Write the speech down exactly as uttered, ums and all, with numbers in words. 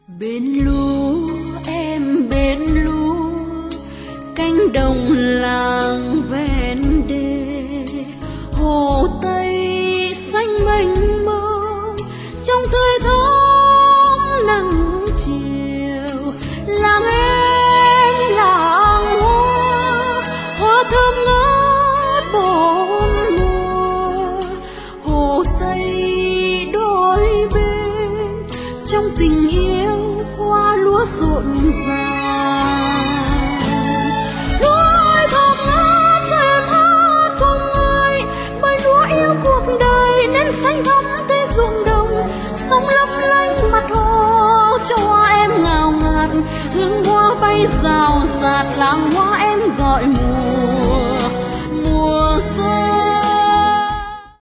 Bên lúa em bên lúa, cánh đồng làng ven đê, hồ Tây xanh mênh mông trong tươi thắm nắng chiều. Làng em làng hoa, hoa thơm ngát bốn mùa, hồ Tây đôi bên trong tình yêu hoa lúa rộn ràng. Lúa thơm ngát cho em hát cùng ai, bởi lúa yêu cuộc đời nên xanh thắm tới ruộng đồng, sóng lấp lánh mặt hồ cho hoa em ngào ngạt. Hương hoa bay rào rạt, làng hoa em gọi mùa mùa xuân.